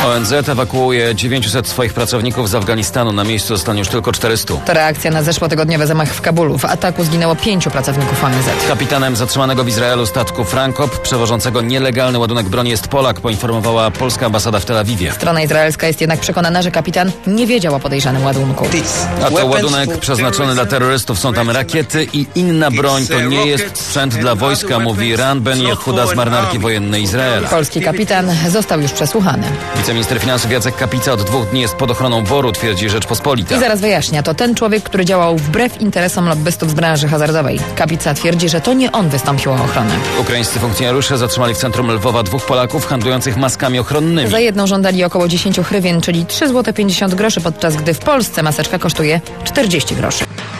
ONZ ewakuuje 900 swoich pracowników z Afganistanu. Na miejscu zostanie już tylko 400. To reakcja na zeszłotygodniowy zamach w Kabulu. W ataku zginęło 5 pracowników ONZ. Kapitanem zatrzymanego w Izraelu statku Frankop, przewożącego nielegalny ładunek broni, jest Polak, poinformowała polska ambasada w Tel Awiwie. Strona izraelska jest jednak przekonana, że kapitan nie wiedział o podejrzanym ładunku. A to ładunek przeznaczony dla terrorystów. Są tam rakiety i inna broń. To nie jest sprzęt dla wojska, mówi Ran Ben Yehuda z marynarki wojennej Izraela. Polski kapitan został już przesłuchany. Wiceminister finansów Jacek Kapica od 2 dni jest pod ochroną BOR-u, twierdzi Rzeczpospolita. I zaraz wyjaśnia, to ten człowiek, który działał wbrew interesom lobbystów z branży hazardowej. Kapica twierdzi, że to nie on wystąpił o ochronę. Ukraińscy funkcjonariusze zatrzymali w centrum Lwowa 2 Polaków handlujących maskami ochronnymi. Za jedną żądali około 10 hrywien, czyli 3,50 zł, podczas gdy w Polsce maseczka kosztuje 40 groszy.